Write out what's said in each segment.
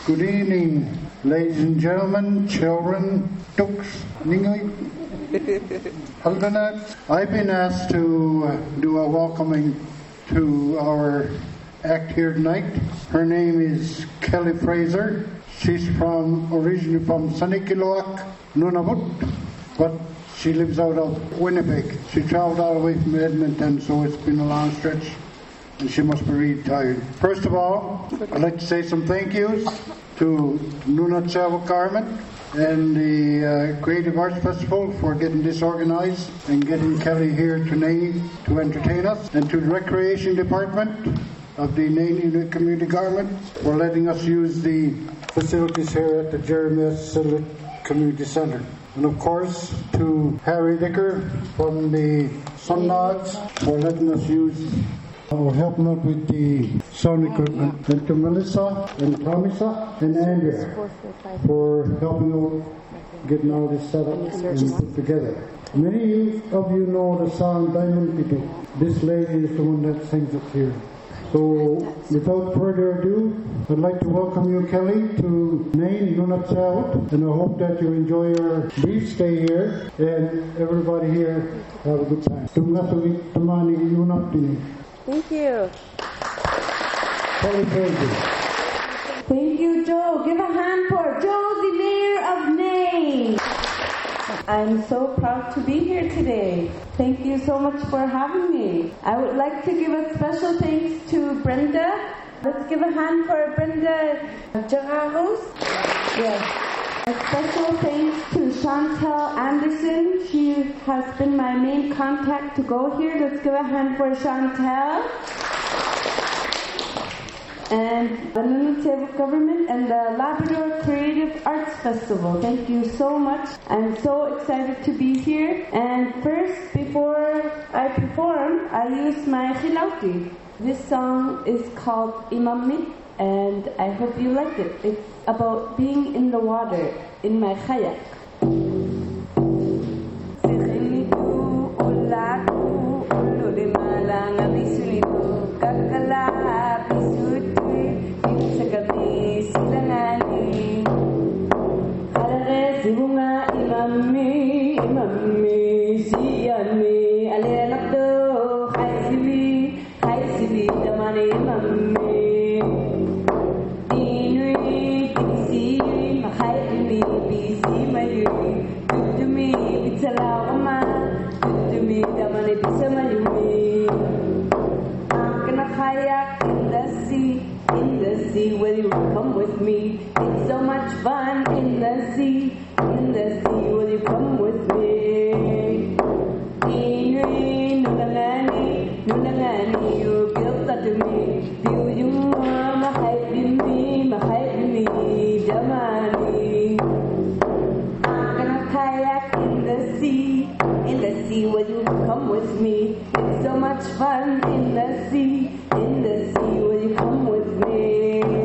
Good evening, ladies and gentlemen, children, dukes, ningoy, Albanat. I've been asked to do a welcoming to our act here tonight. Her name is Kelly Fraser. She's originally from Sanikiluaq, Nunavut, but she lives out of Winnipeg. She traveled all the way from Edmonton, so it's been a long stretch, and she must be really tired. First of all, I'd like to say some thank yous to Nunatsiavut Government and the Creative Arts Festival for getting this organized and getting Kelly here tonight to entertain us, and to the Recreation Department of the Naini Community Government for letting us use the facilities here at the Jeremy S. Sillet Community Centre. And of course to Harry Dicker from the Sun Nods for letting us use or helping out with the sound equipment, and to Melissa and Tomisa and Andrea for helping out getting all this set up and put together. Many of you know the song Diamond Pitu. This lady is the one that sings it here. So without further ado, I'd like to welcome you, Kelly, to Nain Nunatsiavut, and I hope that you enjoy your brief stay here and everybody here have a good time. Thank you. Kelly Fraser. Thank you, Joe. Give a hand for Joe, the Mayor of Nain. I'm so proud to be here today. Thank you so much for having me. I would like to give a special thanks to Brenda. Let's give a hand for Brenda Jarros. Yes. A special thanks to Chantel Anderson. She has been my main contact to go here. Let's give a hand for Chantel. And the Nunatsiavut Government and the Labrador Creative Arts Festival. Thank you so much. I'm so excited to be here. And first, before I perform, I use my khilauti. This song is called Imamit, and I hope you like it. It's about being in the water in my kayak. Will you come with me? It's so much fun in the sea. In the sea, will you come with me? Inui nunangani, nunangani, you built that to me. You mahai me, jamani. I'm gonna kayak in the sea. In the sea, will you come with me? It's so much fun in the sea. In the sea, will you come with me?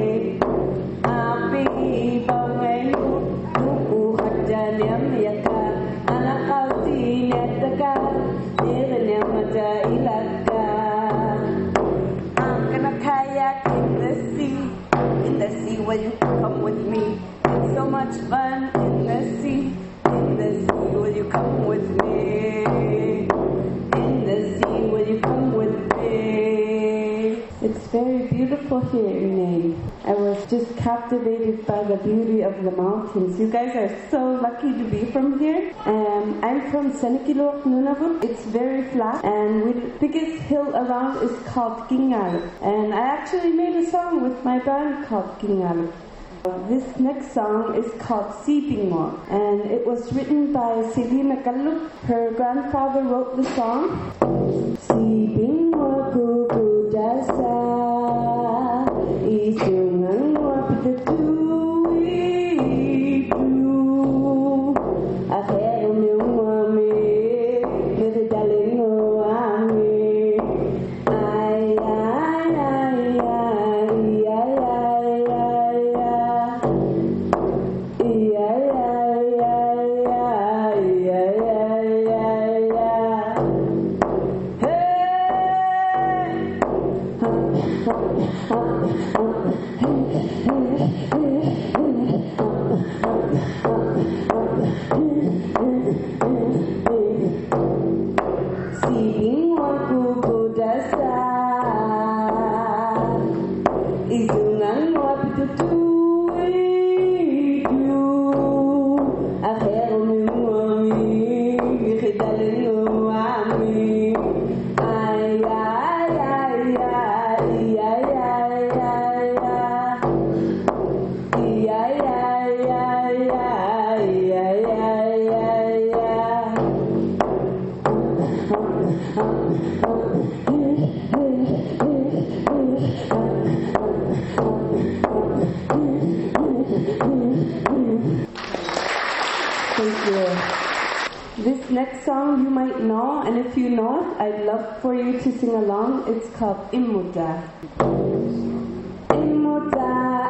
Will you come with me? It's so much fun in the sea. In the sea, will you come with me? In the sea, will you come with me? It's very beautiful here in Nain. I was just captivated by the beauty of the mountains. You guys are so lucky to be from here. I'm from Sanikiluaq, Nunavut. It's very flat, and the biggest hill around is called Kingalu. And I actually made a song with my band called Kingalu. This next song is called Sibingwa, and it was written by Selima Kaluk. Her grandfather wrote the song. Sibingwa kuku jasa, isungan wapitatu. This next song you might know, and if you know it, I'd love for you to sing along. It's called Immuta. Immuta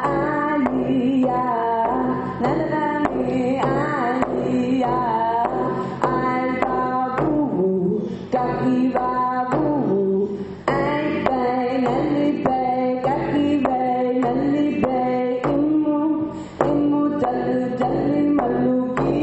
Aliyah, Nanani Aliyah, Al-Babu, Kakibabu, Ay-Bay, Nali-Bay, Kaki-Bay, Nali-Bay, Immu, Dalli-Maluki,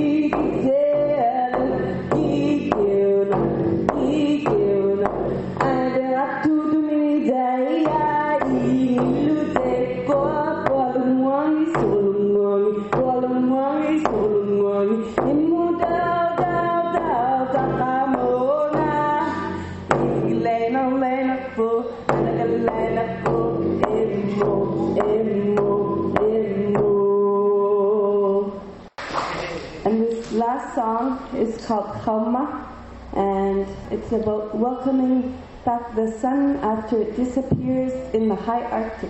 And this last song is called Khauma, and it's about welcoming back the sun after it disappears in the high Arctic.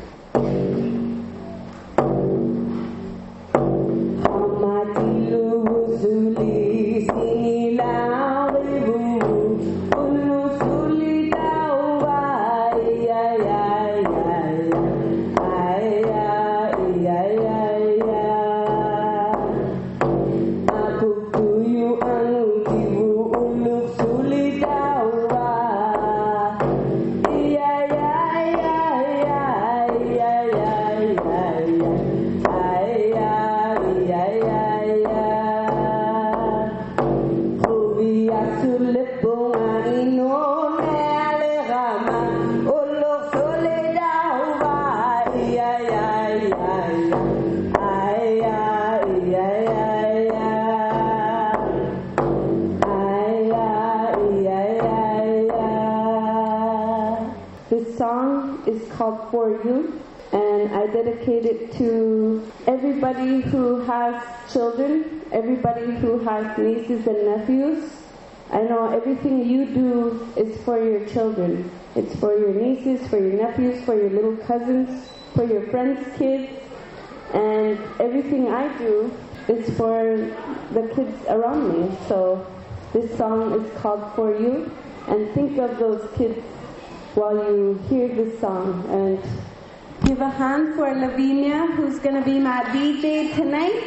This song is called For You, and I dedicate it to everybody who has children, everybody who has nieces and nephews. I know everything you do is for your children. It's for your nieces, for your nephews, for your little cousins, for your friends' kids, and everything I do is for the kids around me. So this song is called For You, and think of those kids while you hear this song. And give a hand for Lavinia, who's going to be my DJ tonight.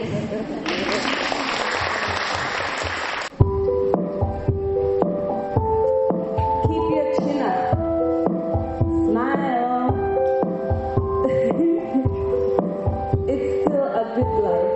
Keep your chin up. Smile. It's still a good life.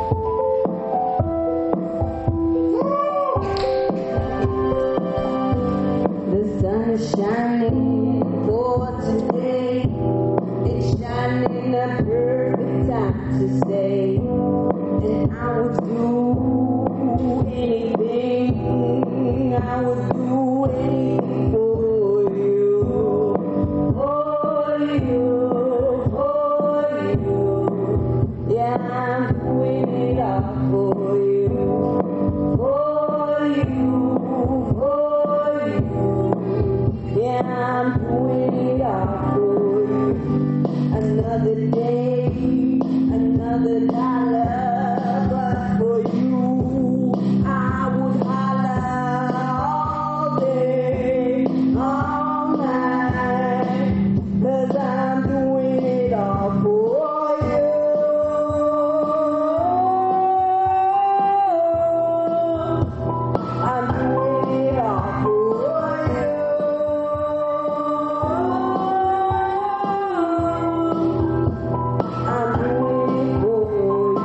The sun is shining for today. It's shining a perfect time to stay. And I would do anything. I would do anything for you. For you, for you. Yeah, I'm doing it all for you. For you, for you. Yeah, I'm doing it all for you. Another day, another dollar, but for you, I would holler all day, all night, 'cause I'm doing it all for you. I'm doing it all for you. I'm doing it for you.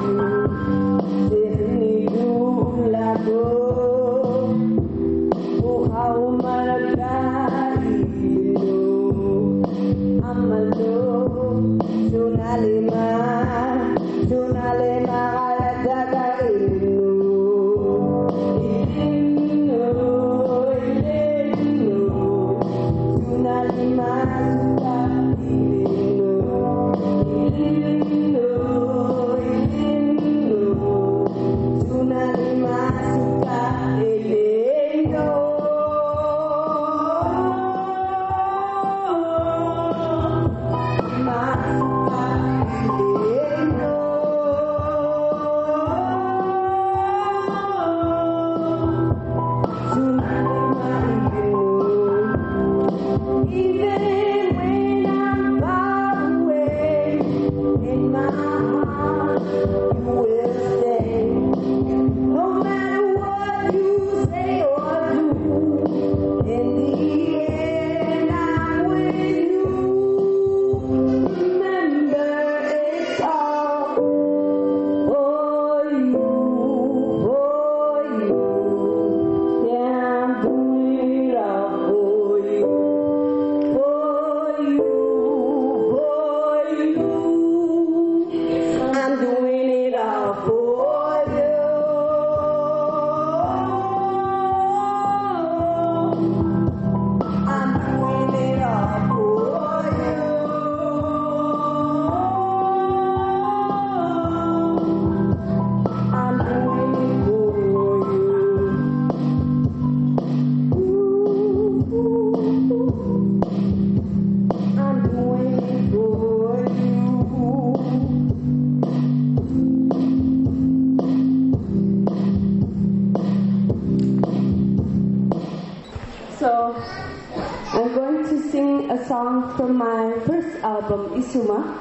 song from my first album, Isuma.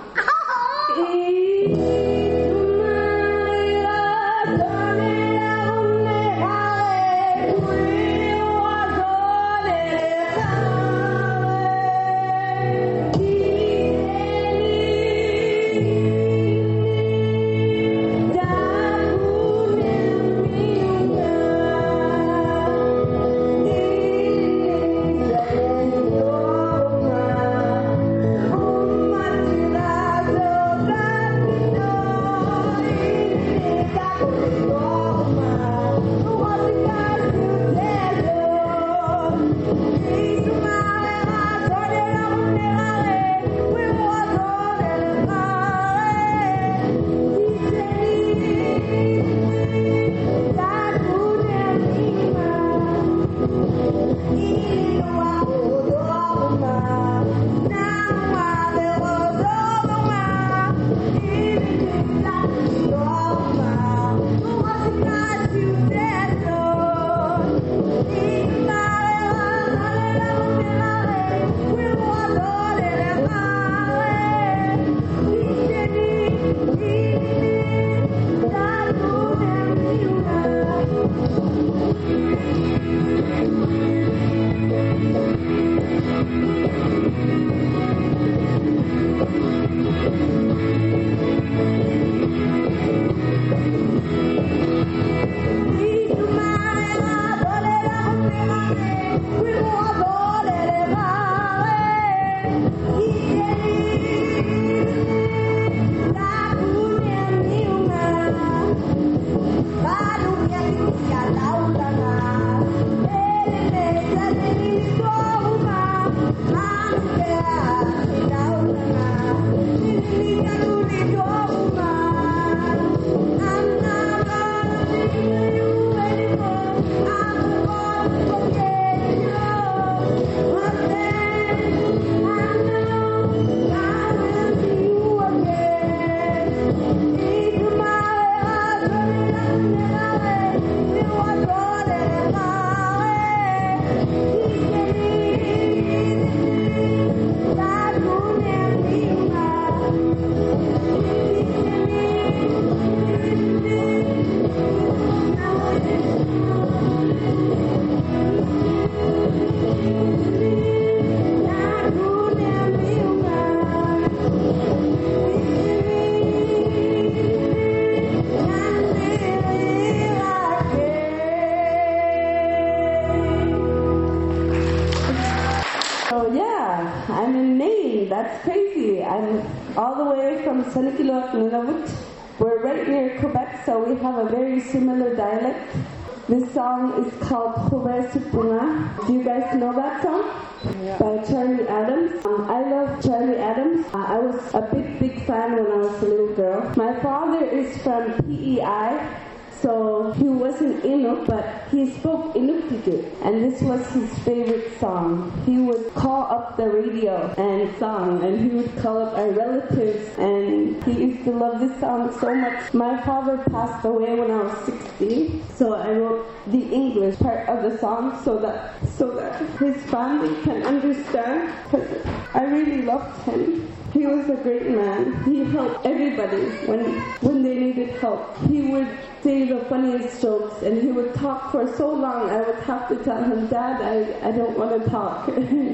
I'm in Maine. That's crazy. I'm all the way from Senekilok, Nunavut. We're right near Quebec, so we have a very similar dialect. This song is called Hubei Supunga. Do you guys know that song? Yeah. By Charlie Adams. I love Charlie Adams. I was a big fan when I was a little girl. My father is from PEI. So he wasn't Inuk, but he spoke Inuktitut, and this was his favorite song. He would call up the radio and song, and he would call up our relatives, and he used to love this song so much. My father passed away when I was 16, so I wrote the English part of the song so that his family can understand, because I really loved him. He was a great man. He helped everybody when they needed help. He would say the funniest jokes, and he would talk for so long. I would have to tell him, Dad, I don't want to talk.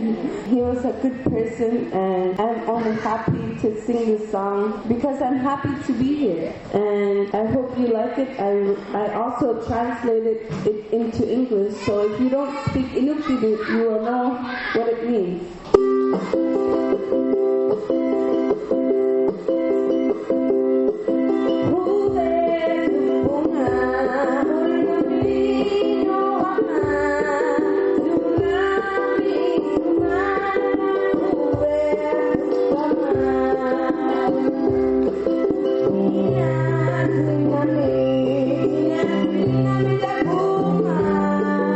He was a good person, and I'm only happy to sing this song because I'm happy to be here. And I hope you like it. I also translated it into English, so if you don't speak Inuktitut, you will know what it means.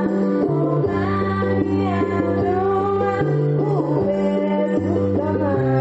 Come on.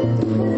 with me?